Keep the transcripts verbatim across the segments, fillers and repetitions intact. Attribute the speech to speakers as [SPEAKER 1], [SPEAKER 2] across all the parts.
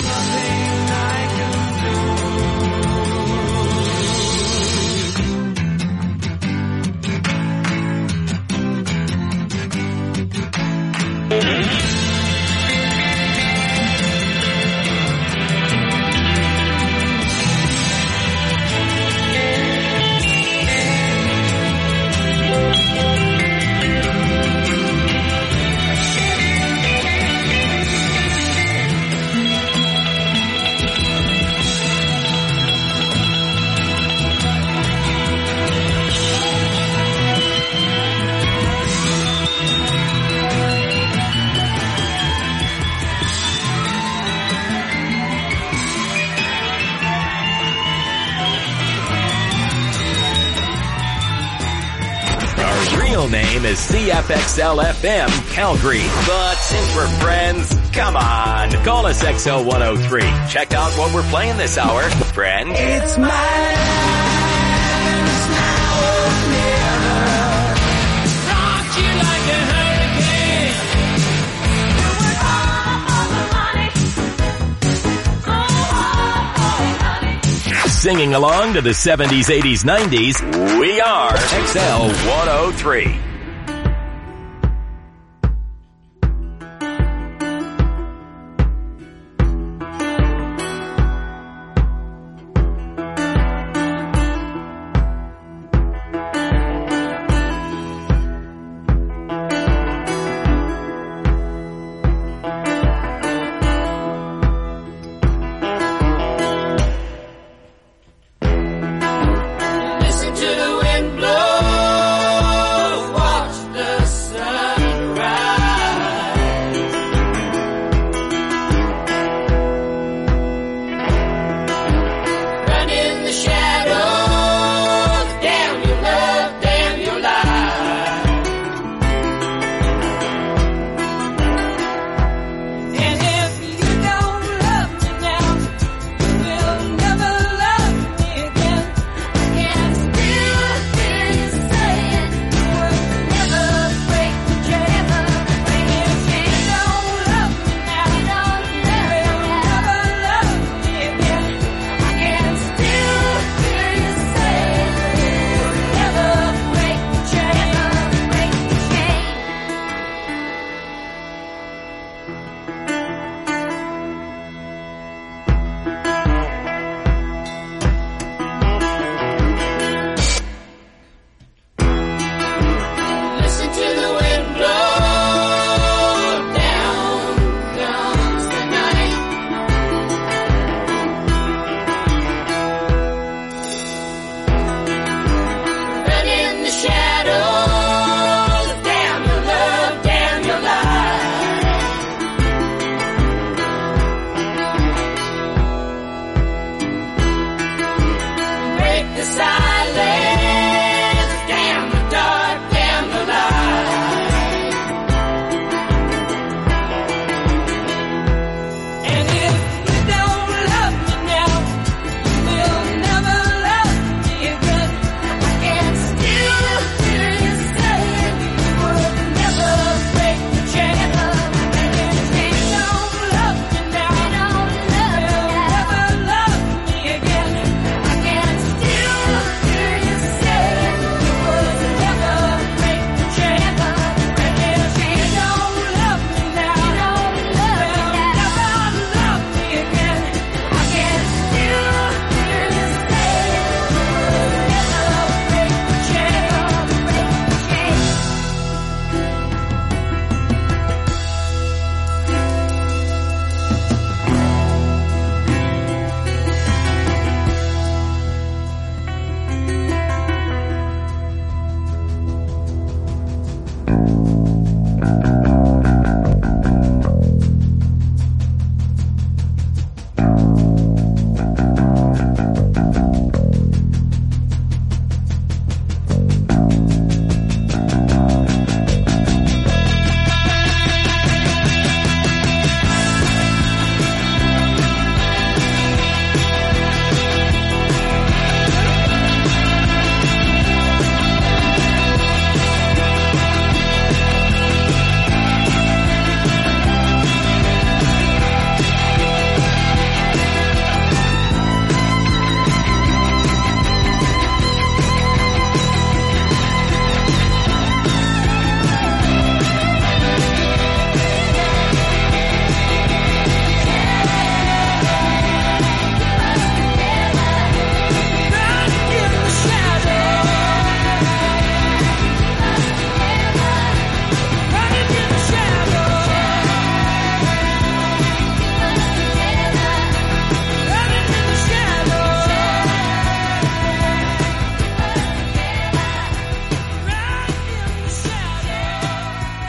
[SPEAKER 1] Name is C F X L F M Calgary. But since we're friends, come on, call us X L one oh three. Check out what we're playing this hour, friend.
[SPEAKER 2] It's my last now or never. Rock you like a hurricane. Doing all for the money. Oh, oh, oh, honey.
[SPEAKER 1] Singing along to the seventies, eighties, nineties, we are X L one oh three.
[SPEAKER 2] Listen to the wind blow.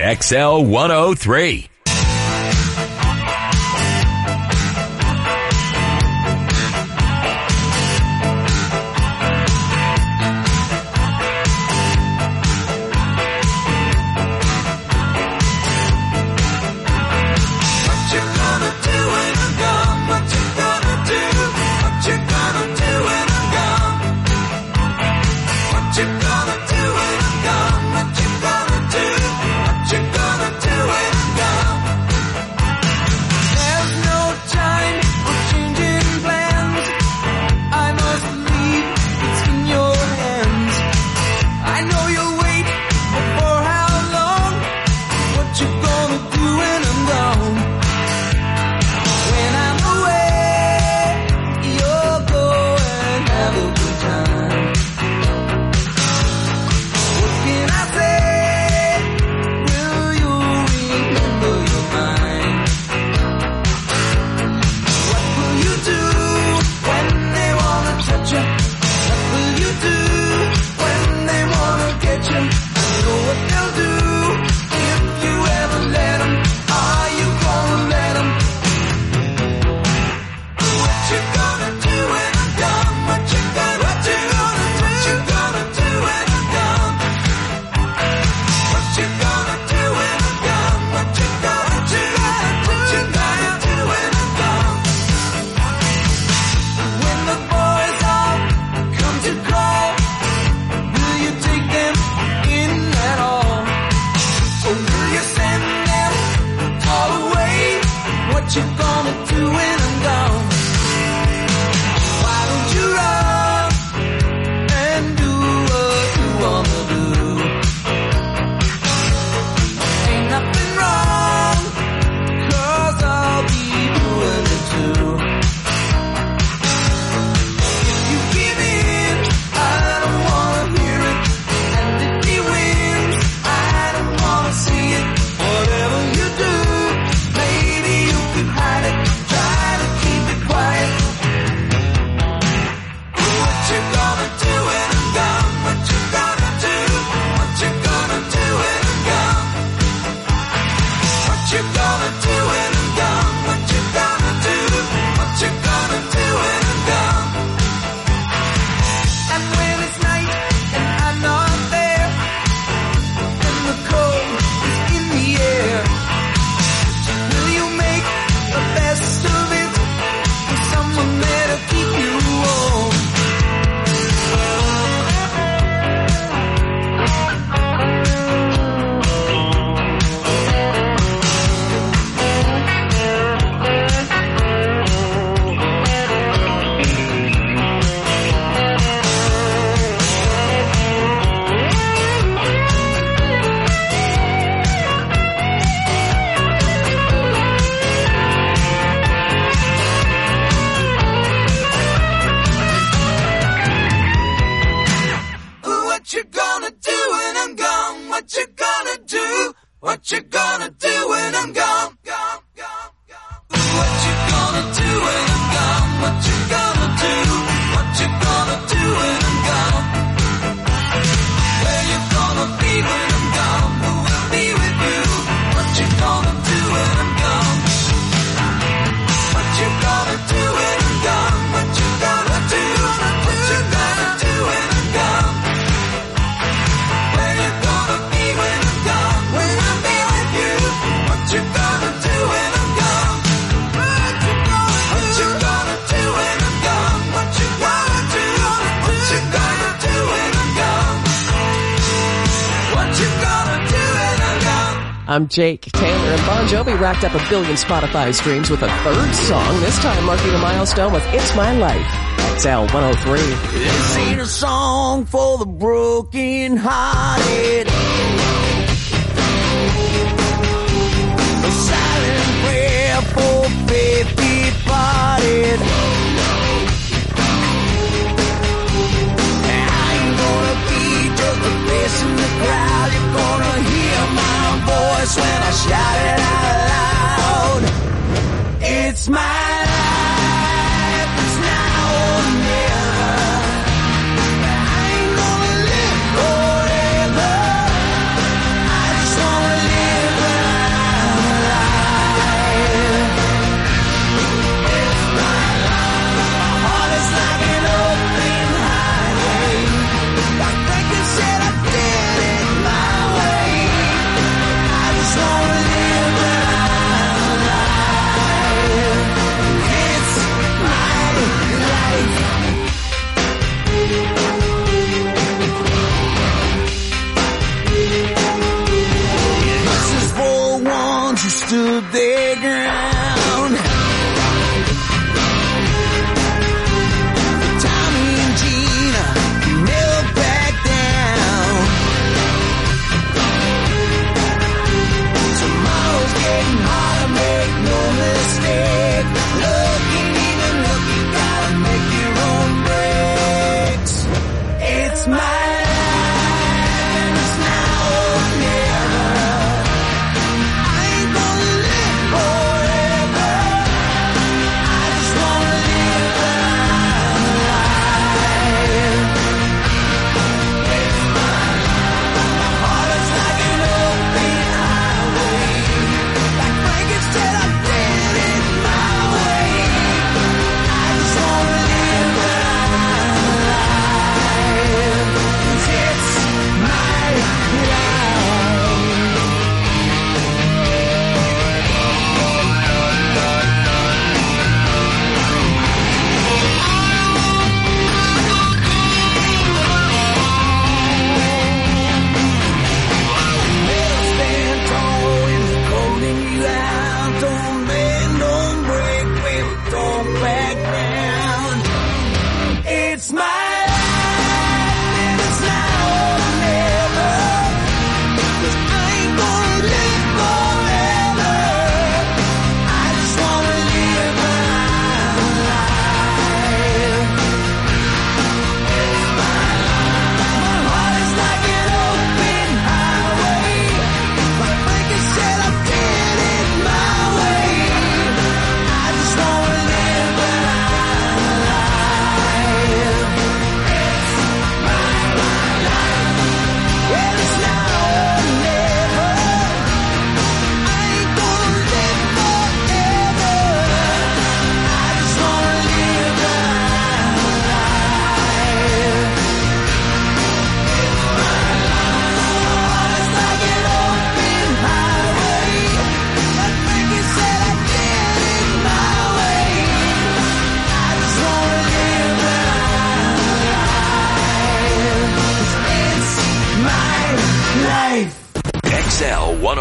[SPEAKER 1] X L one oh three.
[SPEAKER 3] I'm Jake Taylor, and Bon Jovi racked up a billion Spotify streams with a third song, this time marking a milestone with It's My Life. X L one oh three.
[SPEAKER 4] This ain't a song for the broken hearted. A silent prayer for faith departed. I ain't gonna be just a face in the crowd. You're gonna hear my voice when I shout it out loud. It's my life, it's now or never. I ain't gonna live forever. I just wanna live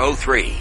[SPEAKER 1] oh three.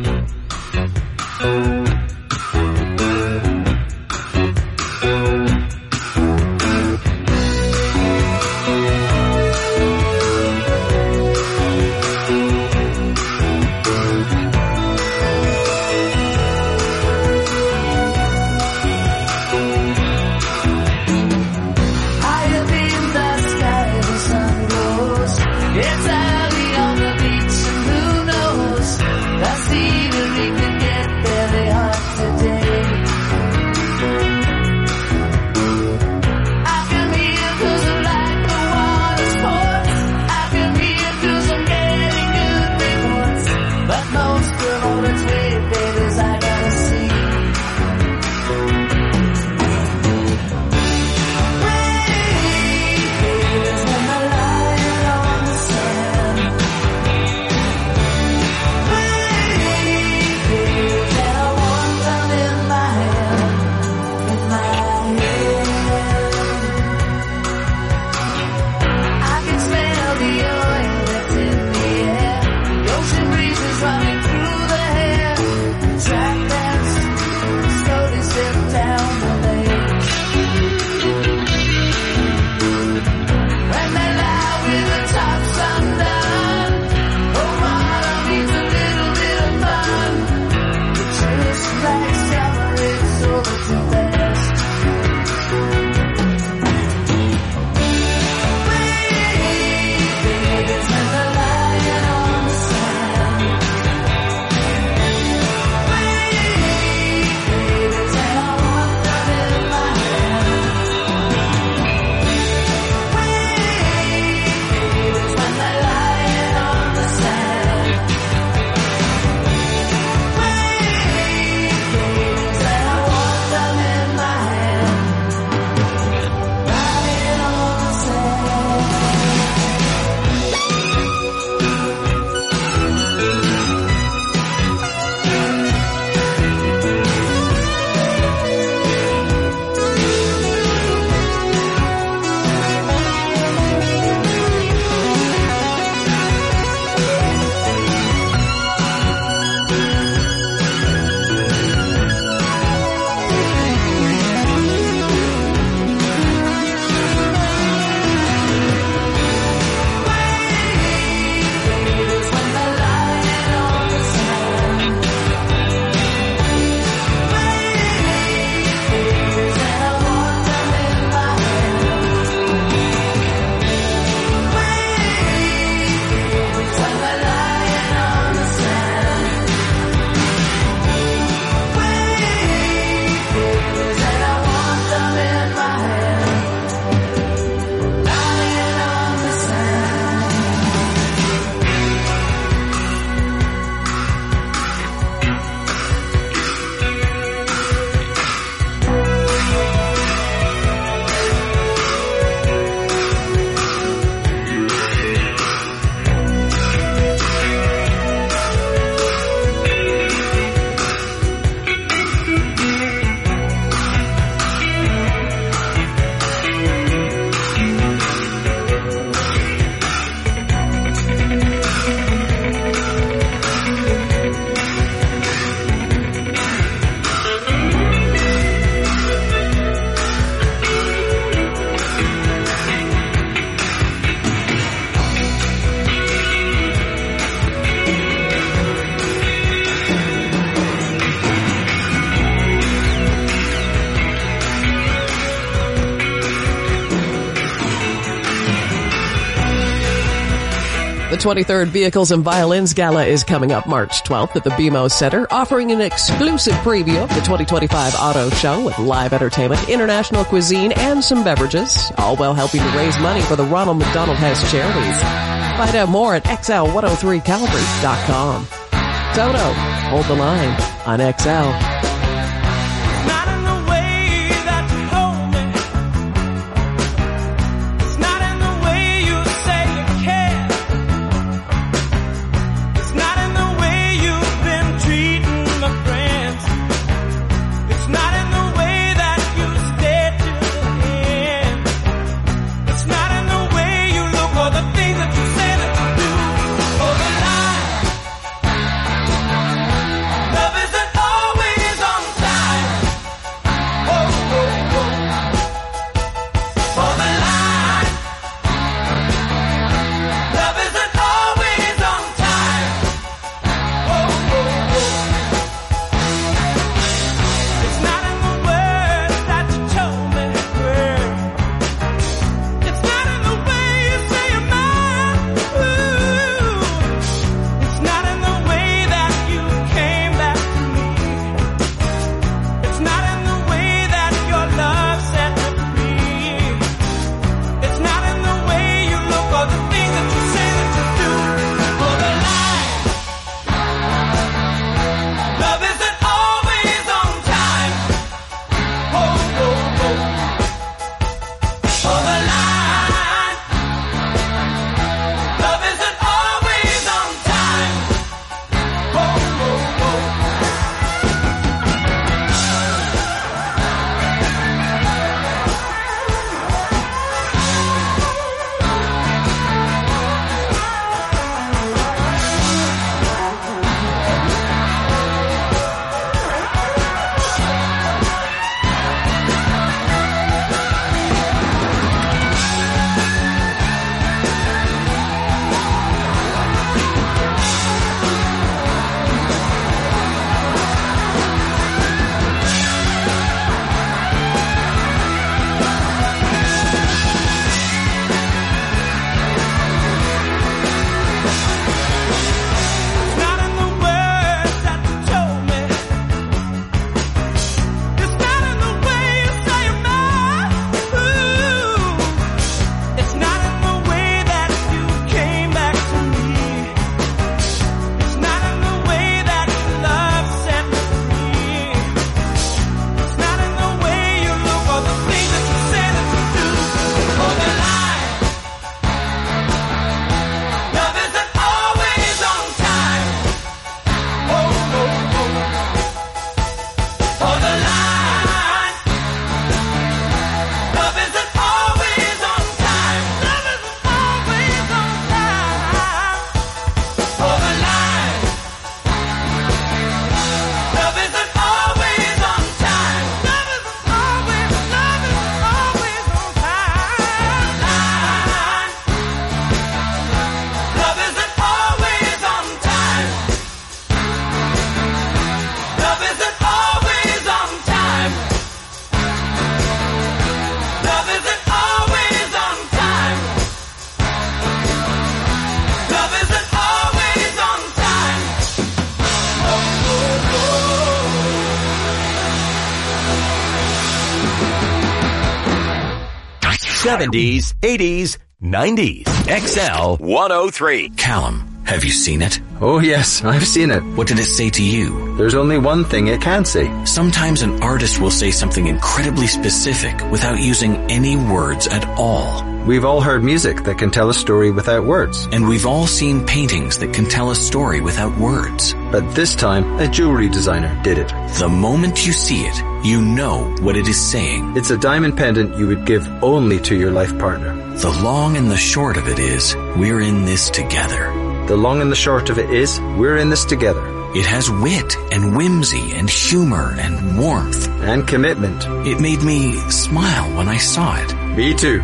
[SPEAKER 3] The twenty-third Vehicles and Violins Gala is coming up March twelfth at the B M O Center, offering an exclusive preview of the twenty twenty-five auto show with live entertainment, international cuisine, and some beverages, all while helping to raise money for the Ronald McDonald House charities. Find out more at X L one oh three Calvary dot com. Toto, hold the line on X L.
[SPEAKER 1] seventies, eighties, nineties. X L one oh three.
[SPEAKER 5] Callum, have you seen it?
[SPEAKER 6] Oh yes, I've seen it.
[SPEAKER 5] What did it say to you?
[SPEAKER 6] There's only one thing it can say.
[SPEAKER 5] Sometimes an artist will say something incredibly specific without using any words at all.
[SPEAKER 6] We've all heard music that can tell a story without words.
[SPEAKER 5] And we've all seen paintings that can tell a story without words.
[SPEAKER 6] But this time, a jewelry designer did it.
[SPEAKER 5] The moment you see it, you know what it is saying.
[SPEAKER 6] It's a diamond pendant you would give only to your life partner.
[SPEAKER 5] The long and the short of it is, we're in this together.
[SPEAKER 6] The long and the short of it is, we're in this together.
[SPEAKER 5] It has wit and whimsy and humor and warmth.
[SPEAKER 6] And commitment.
[SPEAKER 5] It made me smile when I saw it.
[SPEAKER 6] Me too.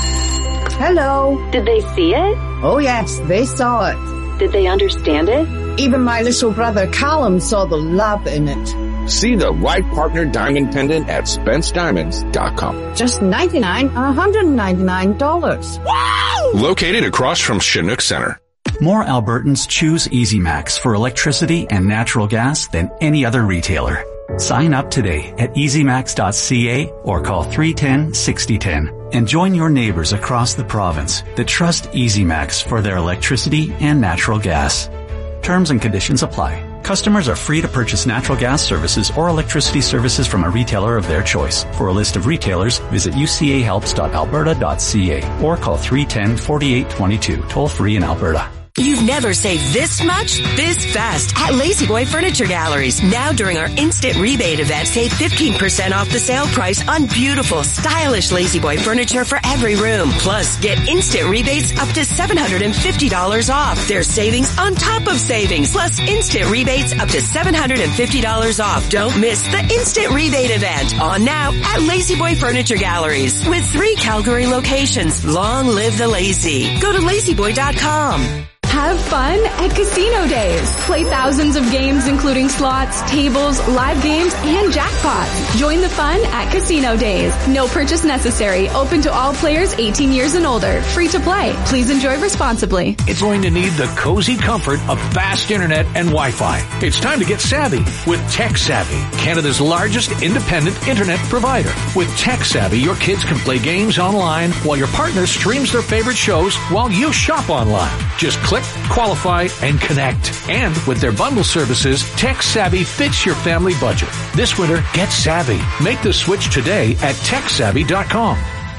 [SPEAKER 7] Hello.
[SPEAKER 8] Did they see it?
[SPEAKER 7] Oh yes, they saw it.
[SPEAKER 8] Did they understand it?
[SPEAKER 7] Even my little brother Callum saw the love in it.
[SPEAKER 9] See the right partner diamond pendant at spence diamonds dot com.
[SPEAKER 7] Just ninety-nine dollars, one hundred ninety-nine dollars.
[SPEAKER 9] Wow! Located across from Chinook Center.
[SPEAKER 10] More Albertans choose EasyMax for electricity and natural gas than any other retailer. Sign up today at easy max dot c a or call three one zero, six zero one zero and join your neighbors across the province that trust EasyMax for their electricity and natural gas. Terms and conditions apply. Customers are free to purchase natural gas services or electricity services from a retailer of their choice. For a list of retailers, visit u c a helps dot alberta dot c a or call three one zero, four eight two two, toll free in Alberta.
[SPEAKER 11] You've never saved this much, this fast at Lazy Boy Furniture Galleries. Now during our instant rebate event, save fifteen percent off the sale price on beautiful, stylish Lazy Boy furniture for every room. Plus, get instant rebates up to seven hundred fifty dollars off. There's savings on top of savings, plus instant rebates up to seven hundred fifty dollars off. Don't miss the instant rebate event on now at Lazy Boy Furniture Galleries with three Calgary locations. Long live the lazy. Go to lazy boy dot com.
[SPEAKER 12] Have fun at Casino Days. Play thousands of games including slots, tables, live games, and jackpots. Join the fun at Casino Days. No purchase necessary. Open to all players eighteen years and older. Free to play. Please enjoy responsibly.
[SPEAKER 13] It's going to need the cozy comfort of fast internet and Wi-Fi. It's time to get savvy with Tech Savvy, Canada's largest independent internet provider. With Tech Savvy, your kids can play games online while your partner streams their favorite shows while you shop online. Just click, qualify, and connect. And with their bundle services, Tech Savvy fits your family budget. This winter, get savvy. Make the switch today at tech savvy dot com.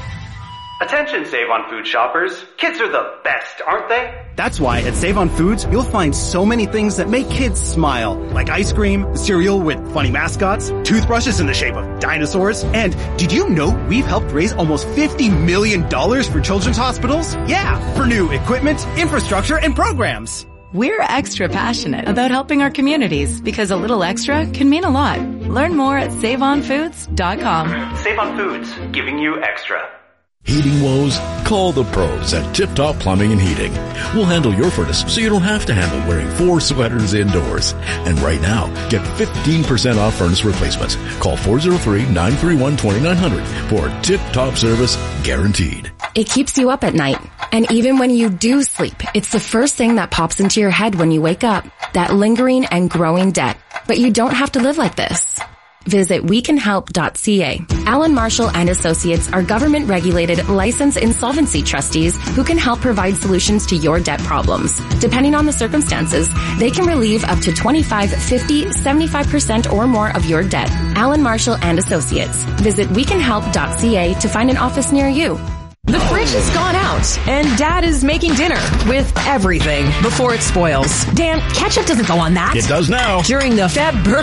[SPEAKER 14] Attention Save on Food shoppers. Kids are the best, aren't they?
[SPEAKER 15] That's why at Save on Foods, you'll find so many things that make kids smile. Like ice cream, cereal with funny mascots, toothbrushes in the shape of dinosaurs. And did you know we've helped raise almost fifty million dollars for children's hospitals? Yeah, for new equipment, infrastructure, and programs.
[SPEAKER 16] We're extra passionate about helping our communities because a little extra can mean a lot. Learn more at save on foods dot com.
[SPEAKER 14] Save on Foods, giving you extra.
[SPEAKER 17] Heating woes? Call the pros at Tip Top Plumbing and Heating. We'll handle your furnace so you don't have to handle wearing four sweaters indoors. And right now, get fifteen percent off furnace replacements. Call four oh three, nine three one, two nine zero zero for Tip Top service guaranteed.
[SPEAKER 18] It keeps you up at night. And even when you do sleep, it's the first thing that pops into your head when you wake up. That lingering and growing debt. But you don't have to live like this. Visit we can help dot c a. Allen Marshall and Associates are government-regulated, licensed insolvency trustees who can help provide solutions to your debt problems. Depending on the circumstances, they can relieve up to twenty-five, fifty, seventy-five percent or more of your debt. Allen Marshall and Associates. Visit we can help dot c a to find an office near you.
[SPEAKER 3] The fridge has gone out, and Dad is making dinner with everything before it spoils. Dan, ketchup doesn't go on that.
[SPEAKER 17] It does now.
[SPEAKER 3] During the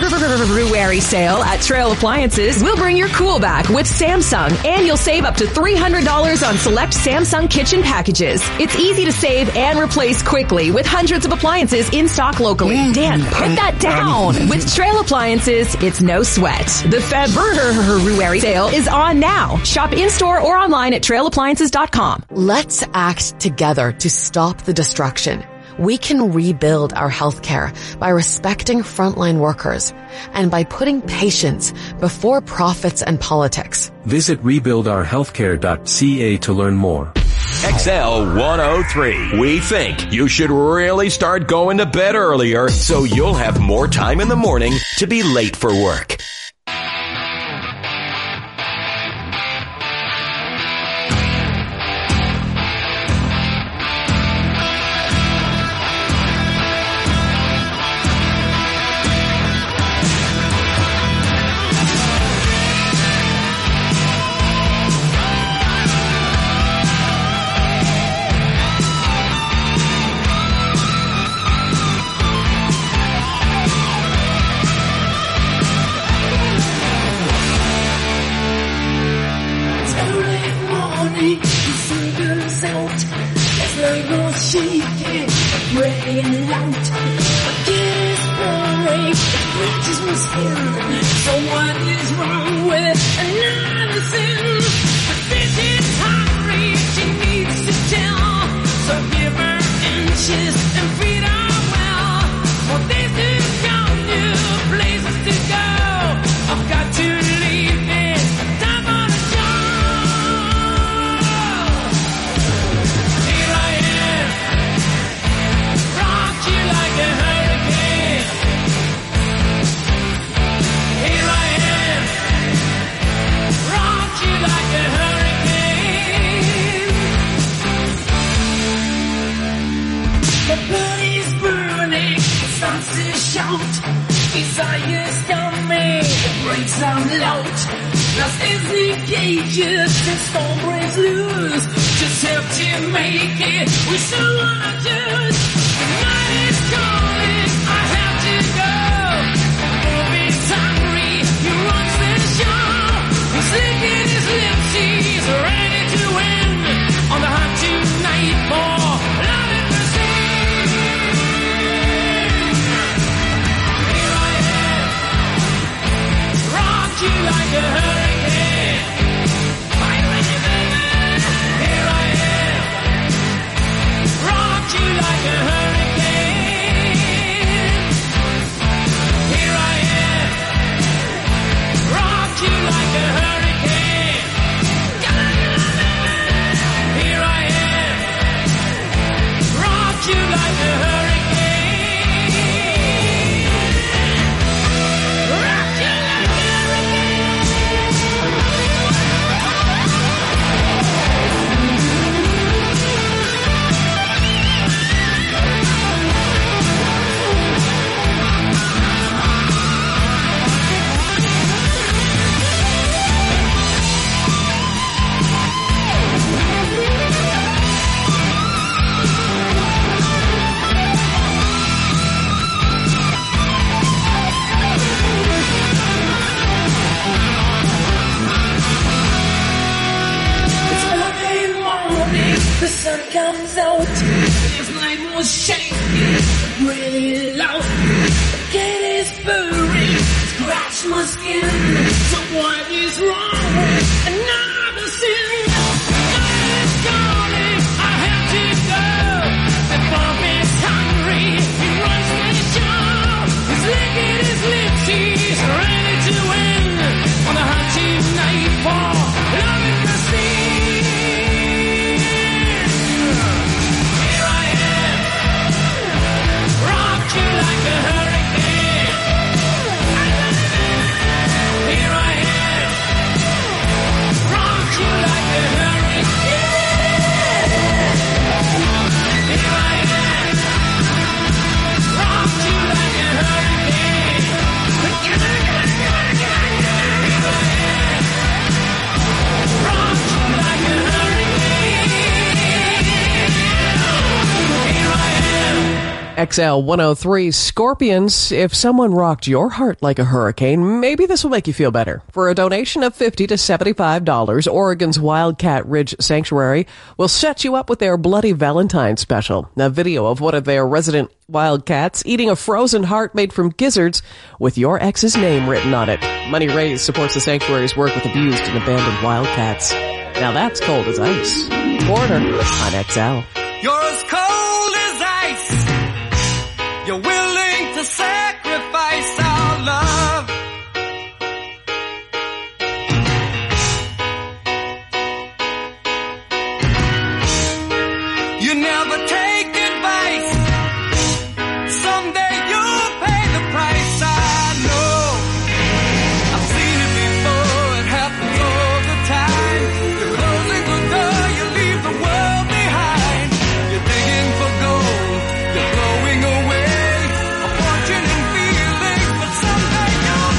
[SPEAKER 3] February sale at Trail Appliances, we'll bring your cool back with Samsung, and you'll save up to three hundred dollars on select Samsung kitchen packages. It's easy to save and replace quickly with hundreds of appliances in stock locally. Mm. Dan, put that down. Um. With Trail Appliances, it's no sweat. The February sale is on now. Shop in-store or online at trail appliances dot com.
[SPEAKER 19] Let's act together to stop the destruction. We can rebuild our healthcare by respecting frontline workers and by putting patients before profits and politics.
[SPEAKER 20] Visit rebuild our healthcare dot c a to learn more.
[SPEAKER 1] X L one oh three. We think you should really start going to bed earlier so you'll have more time in the morning to be late for work.
[SPEAKER 4] morning, the sun goes out. As the world's shaking, praying loud. Again it's pouring, it reaches my skin. So what is wrong with another sin? But this is hungry, she needs to tell. So give her inches and feed her well. For this is got new places to go. I've got to leave this time on the show. Here I am, rock you like a hurricane. Here I am, rock you like a hurricane. The blood is burning, it starts to shout. Desire's coming, it breaks out loud. Lost is the cages, the storm breaks loose. Just help to make it, we still wanna choose. The night is calling, I have to go. Bobby's hungry, he runs the show. He's licking his lips, he's ready to win. On the hunt tonight for love and mercy. You like a hurricane. Fight with you, baby. Here I am. Rock you like a hurricane. Here I am. Rock you like a hurricane. Here I am. Rock you like a hurricane. Rock you like a the sun comes out. This night was shaking, really loud. The gate is burning, scratch my skin. So what is wrong with another sin? Night is calling, I have to go. The Bob is hungry, he runs the show. He's licking his lips, he's ready to win. On the hunt tonight for love and mercy. You like a hurricane. Here I am. Rock you like a hurricane. Here I am. Rock you like a hurricane. Here I am. Rock you like a hurricane. Here I am.
[SPEAKER 3] X L one oh three Scorpions. If someone rocked your heart like a hurricane, maybe this will make you feel better. For a donation of fifty to seventy-five dollars, Oregon's Wildcat Ridge Sanctuary will set you up with their Bloody Valentine special. A video of one of their resident wildcats eating a frozen heart made from gizzards with your ex's name written on it. Money raised supports the sanctuary's work with abused and abandoned wildcats. Now that's cold as ice. Border on X L.
[SPEAKER 4] You're as cold as ice. You're willing to sacrifice our love. You never take advice. Someday you'll pay the price. I know. I've seen it before. It happens all the time. You're closing the door. You leave the world behind. You're digging for gold. You're blowing away. Fortune and feeling, but someday you'll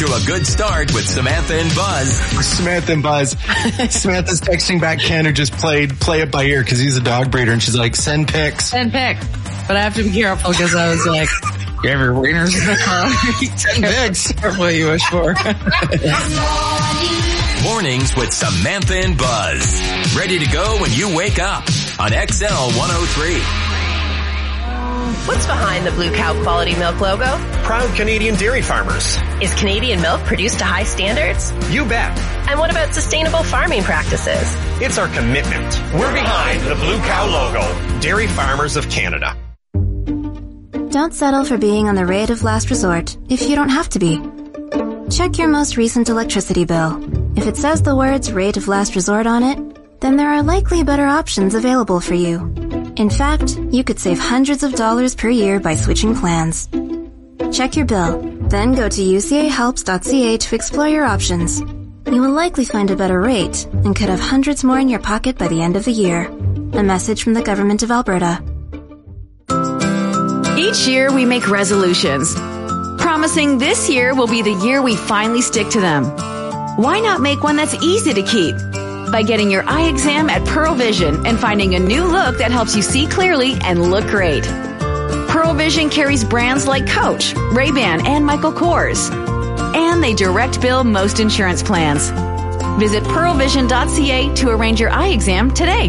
[SPEAKER 1] to a good start with Samantha and Buzz.
[SPEAKER 21] Samantha and Buzz. Samantha's texting back Ken, who just played Play It By Ear because he's a dog breeder, and she's like, send pics.
[SPEAKER 22] Send pics. But I have to be careful because I was like, you have your wieners in the car?
[SPEAKER 21] Send pics.
[SPEAKER 22] Careful what you wish for.
[SPEAKER 1] Mornings with Samantha and Buzz. Ready to go when you wake up on X L one oh three.
[SPEAKER 23] What's behind the Blue Cow Quality Milk logo?
[SPEAKER 14] Proud Canadian dairy farmers.
[SPEAKER 23] Is Canadian milk produced to high standards?
[SPEAKER 14] You bet.
[SPEAKER 23] And what about sustainable farming practices?
[SPEAKER 14] It's our commitment. We're behind the Blue Cow logo. Dairy Farmers of Canada.
[SPEAKER 24] Don't settle for being on the rate of last resort if you don't have to be. Check your most recent electricity bill. If it says the words rate of last resort on it, then there are likely better options available for you. In fact, you could save hundreds of dollars per year by switching plans. Check your bill, then go to u c a helps dot c a to explore your options. You will likely find a better rate and could have hundreds more in your pocket by the end of the year. A message from the Government of Alberta.
[SPEAKER 16] Each year we make resolutions, promising this year will be the year we finally stick to them. Why not make one that's easy to keep? By getting your eye exam at Pearl Vision and finding a new look that helps you see clearly and look great. Pearl Vision carries brands like Coach, Ray-Ban, and Michael Kors. And they direct bill most insurance plans. Visit pearl vision dot c a to arrange your eye exam today.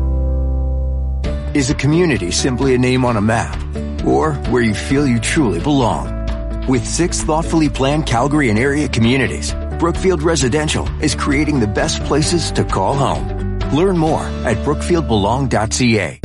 [SPEAKER 25] Is a community simply a name on a map? Or where you feel you truly belong? With six thoughtfully planned Calgary and area communities, Brookfield Residential is creating the best places to call home. Learn more at brookfield belong dot c a.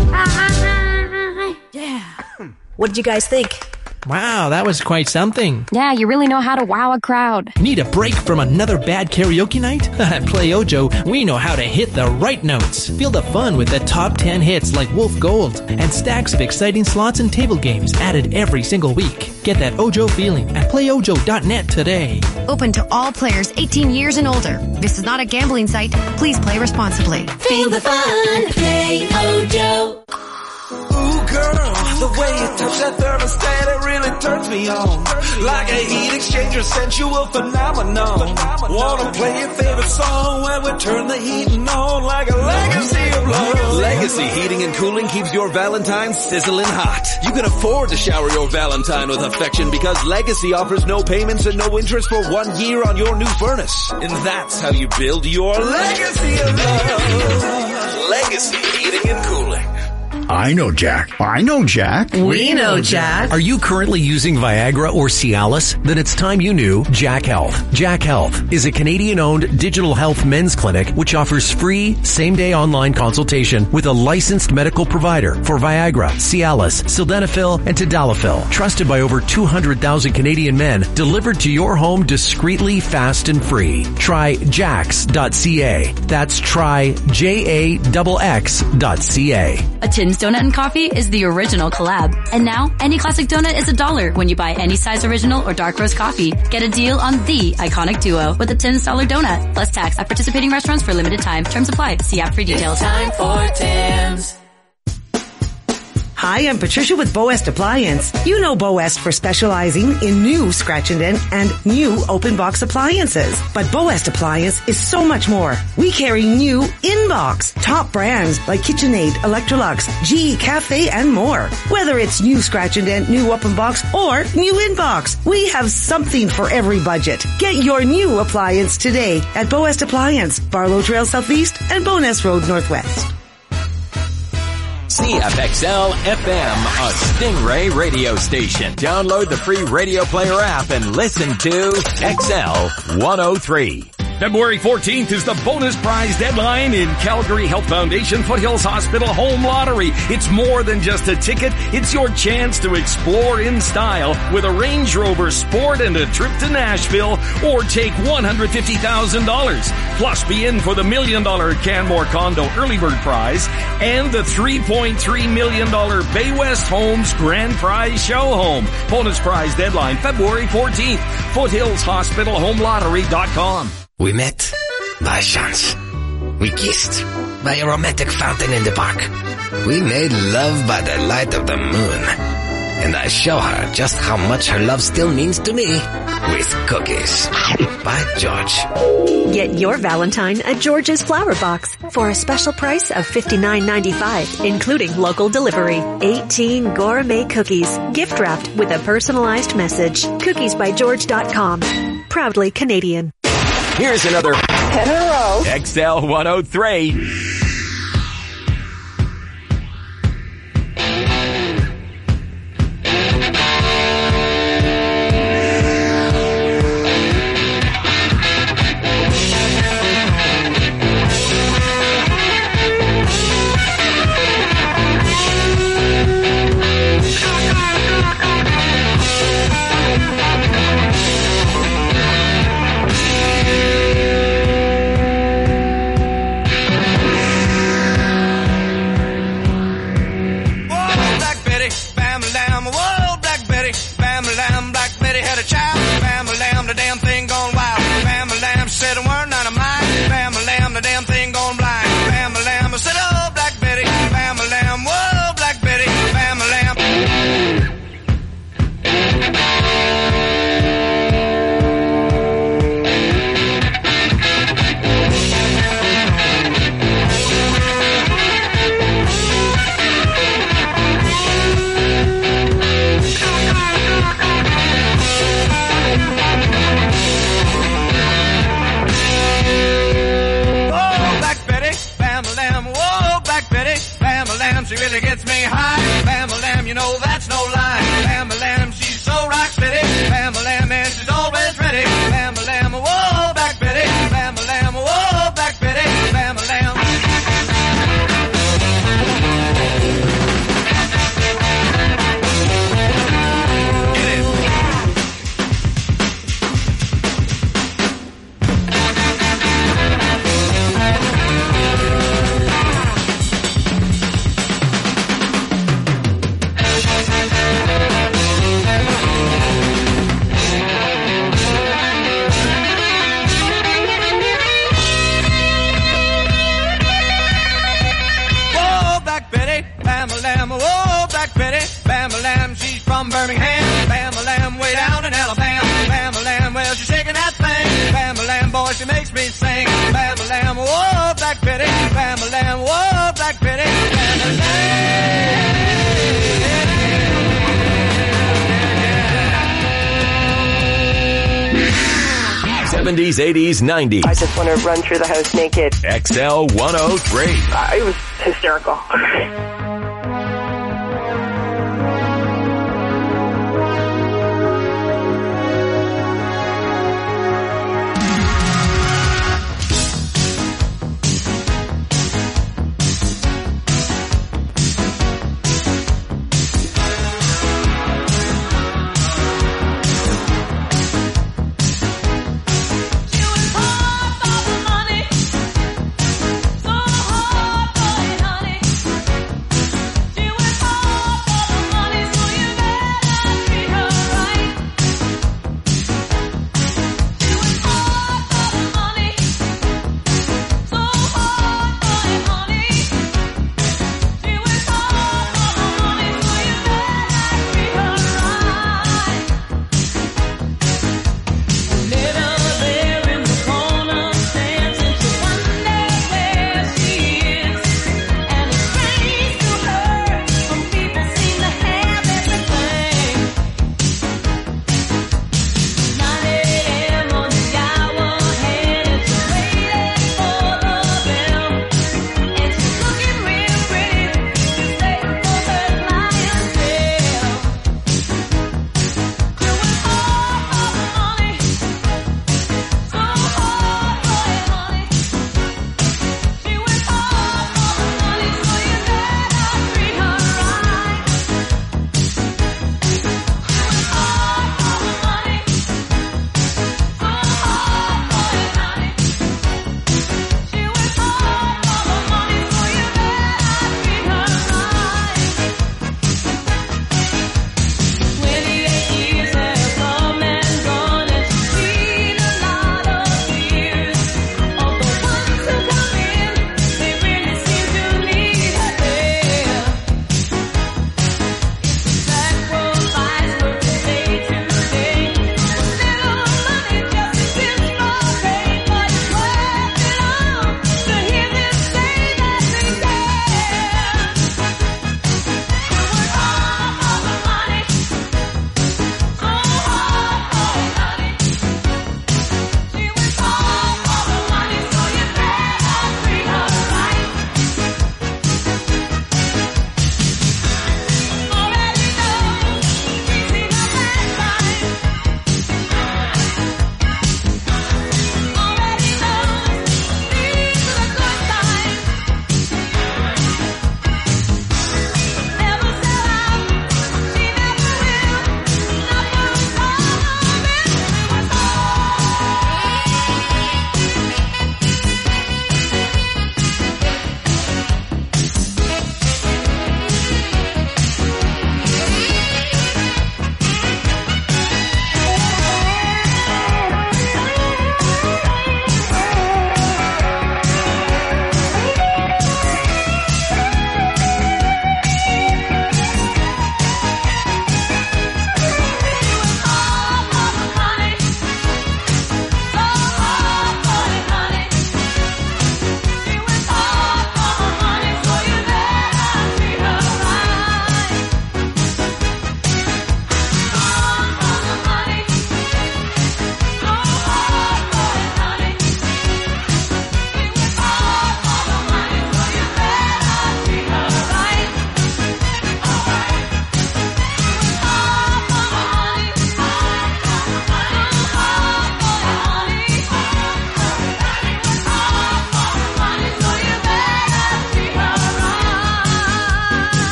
[SPEAKER 26] Yeah. What did you guys think?
[SPEAKER 27] Wow, that was quite something.
[SPEAKER 18] Yeah, you really know how to wow a crowd.
[SPEAKER 27] Need a break from another bad karaoke night? At Play Ojo, we know how to hit the right notes. Feel the fun with the top ten hits like Wolf Gold and stacks of exciting slots and table games added every single week. Get that Ojo feeling at play ojo dot net today.
[SPEAKER 28] Open to all players eighteen years and older. This is not a gambling site. Please play responsibly.
[SPEAKER 2] Feel the fun. Play Ojo.
[SPEAKER 4] Ooh, girl, the way you touch that thermostat, it really turns me on. Like a heat exchanger, sensual phenomenon. Wanna play your favorite song when we turn the heating on like a legacy of love.
[SPEAKER 29] Legacy Heating and Cooling keeps your Valentine sizzling hot. You can afford to shower your Valentine with affection because Legacy offers no payments and no interest for one year on your new furnace. And that's how you build your legacy of love. Legacy Heating and Cooling.
[SPEAKER 30] I know Jack.
[SPEAKER 31] I know Jack.
[SPEAKER 22] We know Jack.
[SPEAKER 32] Are you currently using Viagra or Cialis? Then it's time you knew Jack Health. Jack Health is a Canadian-owned digital health men's clinic which offers free same-day online consultation with a licensed medical provider for Viagra, Cialis, Sildenafil, and Tadalafil. Trusted by over two hundred thousand Canadian men, delivered to your home discreetly, fast, and free. Try jax dot c a. That's try J A X X dot C A.
[SPEAKER 33] A Tim's Donut and Coffee is the original collab. And now, any classic donut is a dollar when you buy any size original or dark roast coffee. Get a deal on the iconic duo with a Tim's dollar donut, plus tax at participating restaurants for limited time. Terms apply. See app for details.
[SPEAKER 2] It's time for Tim's.
[SPEAKER 34] Hi, I'm Patricia with Boest Appliance. You know Boest for specializing in new scratch and dent and new open box appliances. But Boest Appliance is so much more. We carry new in-box, top brands like KitchenAid, Electrolux, G E Cafe, and more. Whether it's new scratch and dent, new open box, or new in-box, we have something for every budget. Get your new appliance today at Boest Appliance, Barlow Trail Southeast and Bowness Road Northwest.
[SPEAKER 1] C F X L F M, a Stingray radio station. Download the free Radio Player app and listen to X L one oh three.
[SPEAKER 35] February fourteenth is the bonus prize deadline in Calgary Health Foundation Foothills Hospital Home Lottery. It's more than just a ticket. It's your chance to explore in style with a Range Rover Sport and a trip to Nashville, or take one hundred fifty thousand dollars. Plus be in for the million dollar Canmore Condo Early Bird Prize and the three point three million dollars Bay West Homes Grand Prize Show Home. Bonus prize deadline February fourteenth. Foothills Hospital Home Lottery dot com.
[SPEAKER 36] We met by chance. We kissed by a romantic fountain in the park. We made love by the light of the moon. and I show her just how much her love still means to me with cookies. By George.
[SPEAKER 3] Get your Valentine at George's Flower Box for a special price of fifty-nine ninety-five, including local delivery. eighteen gourmet cookies, gift wrapped with a personalized message. cookies by george dot com. Proudly Canadian.
[SPEAKER 1] Here's another
[SPEAKER 5] ten in a row.
[SPEAKER 1] X L one oh three. seventies, eighties, nineties.
[SPEAKER 5] I just want to run through the house naked.
[SPEAKER 1] X L one oh three.
[SPEAKER 5] Uh, it was hysterical.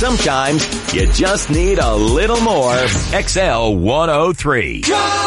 [SPEAKER 1] sometimes you just need a little more. X L one oh three.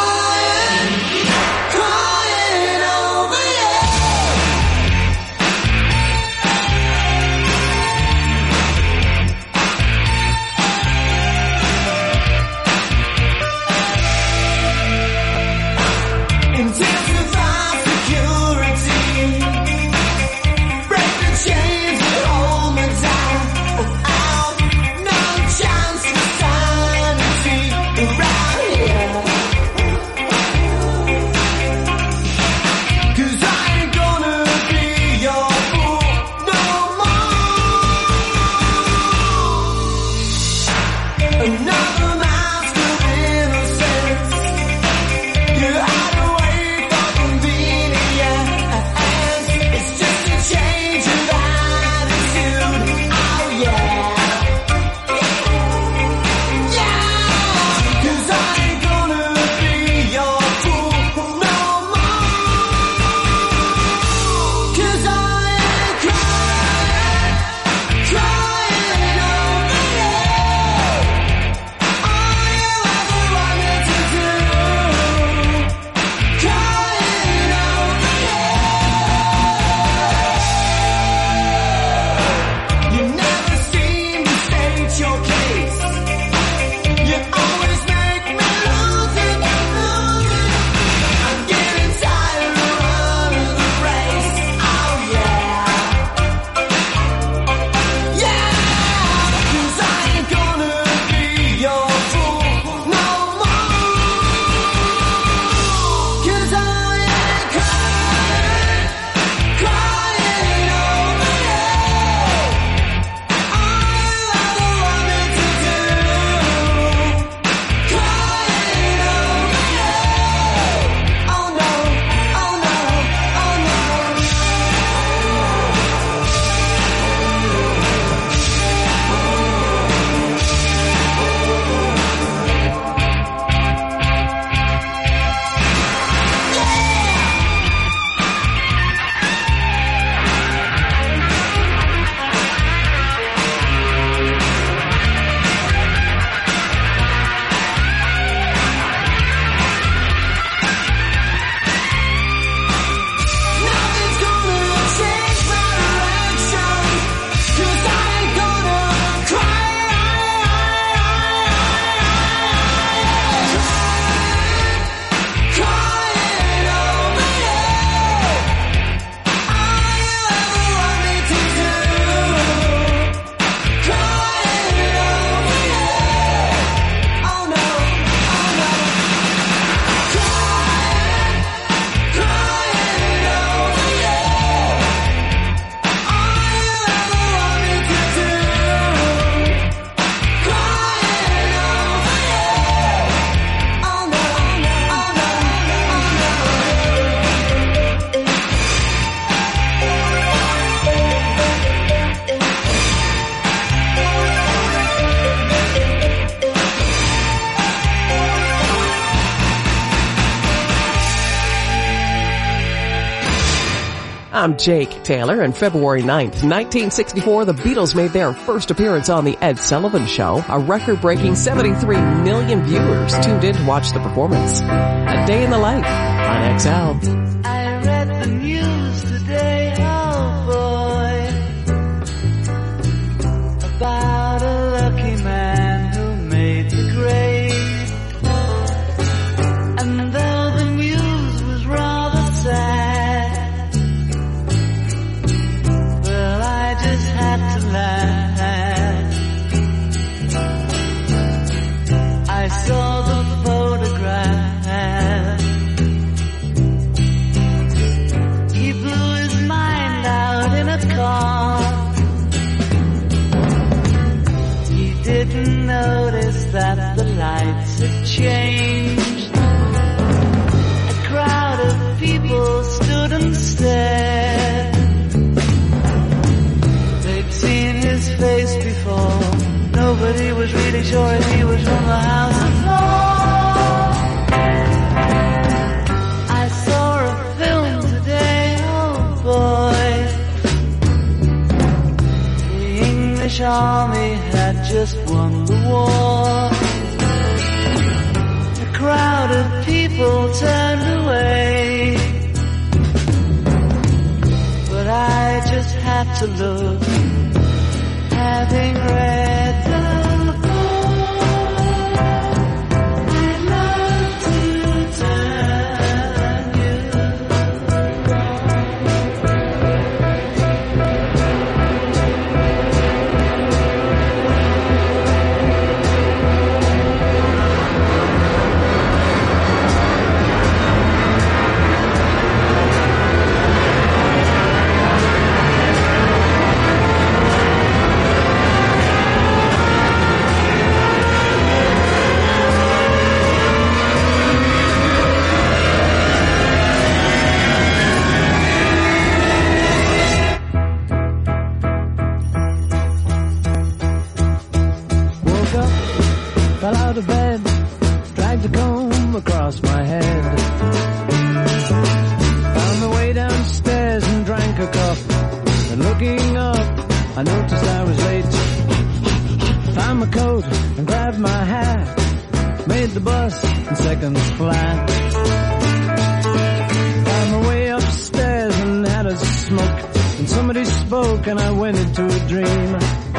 [SPEAKER 6] I'm Jake Taylor, and February ninth, nineteen sixty-four, the Beatles made their first appearance on The Ed Sullivan Show. A record-breaking seventy-three million viewers tuned in to watch the performance. A Day in the Life on X L.
[SPEAKER 4] I read the news today, oh boy, about a lucky man who made the grade. And though the news was rather sad, well, I just had to laugh. I saw the photograph. He blew his mind out in a car. He didn't notice that the lights had changed. A crowd of people stood and stared. They'd seen his face before. Nobody was really sure if he was from the House of Lords. I saw a film today, oh boy. The English army had just won the war. A crowd of people turned away, but I just had to look, having read the
[SPEAKER 7] fell out of bed, dragged a comb across my head. Found my way downstairs and drank a cup. And looking up, I noticed I was late. Found my coat and grabbed my hat. Made the bus in seconds flat. Found my way upstairs and had a smoke. And somebody spoke and I went into a dream.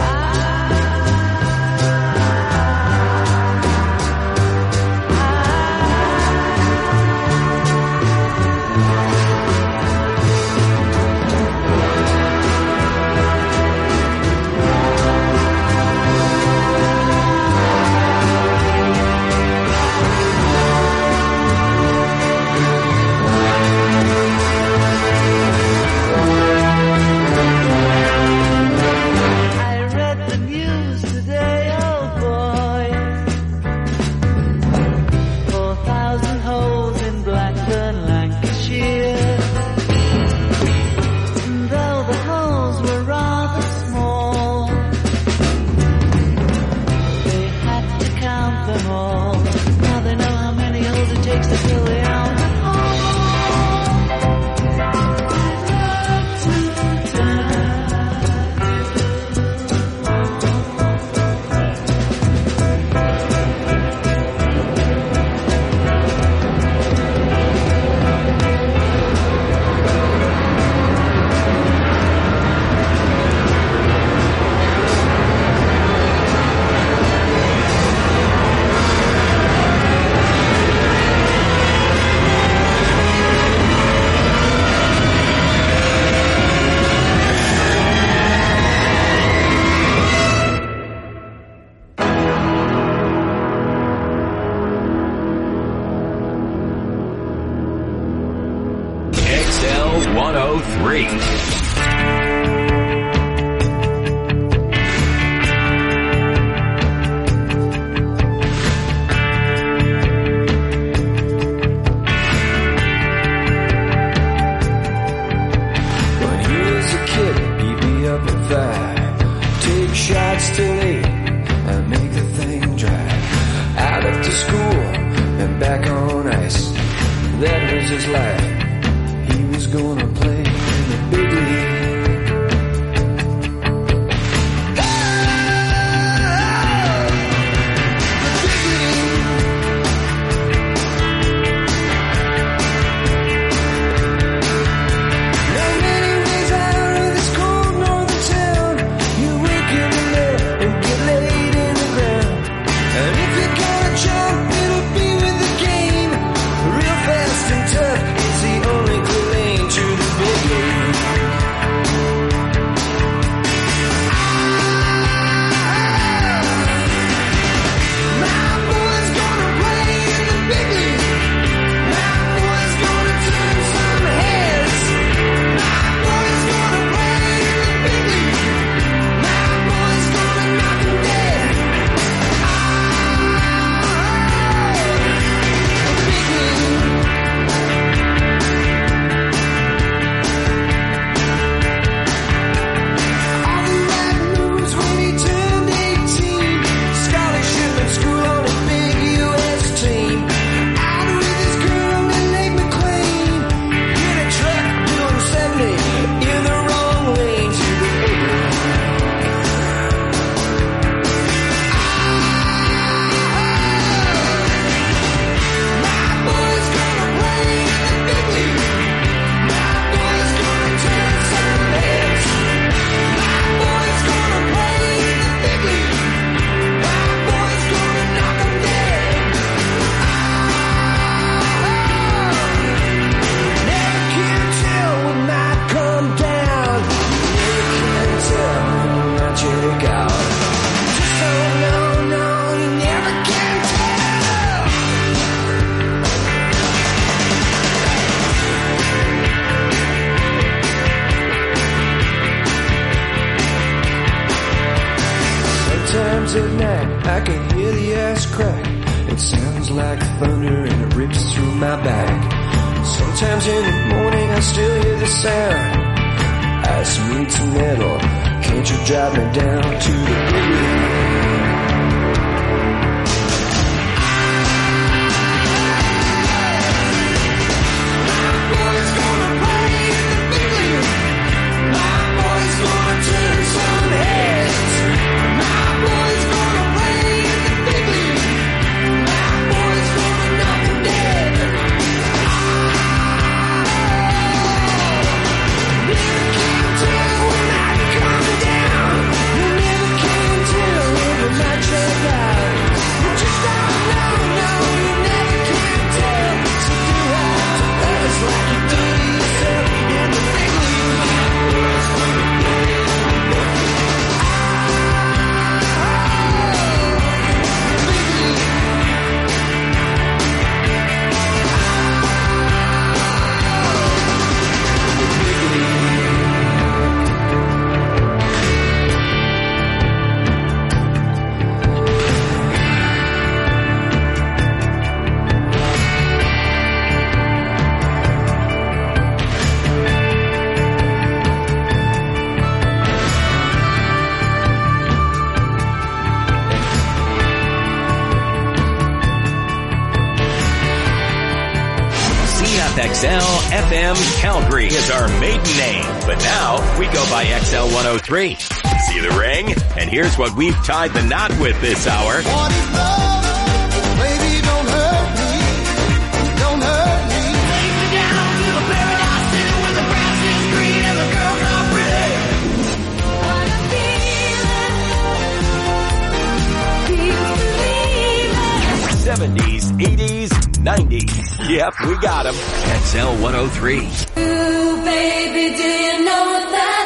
[SPEAKER 1] one oh three.
[SPEAKER 4] Shots till eight and make the thing dry. Out after school and back on ice. That was his life. He was gonna play in the big league. To the I can hear the ass crack. It sounds like thunder and it rips through my back. Sometimes in the morning I still hear the sound. Ice meets metal, can't you drive me down to the boogie?
[SPEAKER 1] X L F M Calgary is our maiden name, but now we go by X L one oh three. See the ring? And here's what we've tied the knot with this hour.
[SPEAKER 4] What is love? Baby, don't hurt me. Don't hurt me. Take me down to the paradise city where the grass is green and the girls are pretty. What a feeling. Feels believing.
[SPEAKER 1] seventies, eighties, nineties. Yep, we got them. X L one oh three.
[SPEAKER 2] Ooh, baby, do you know that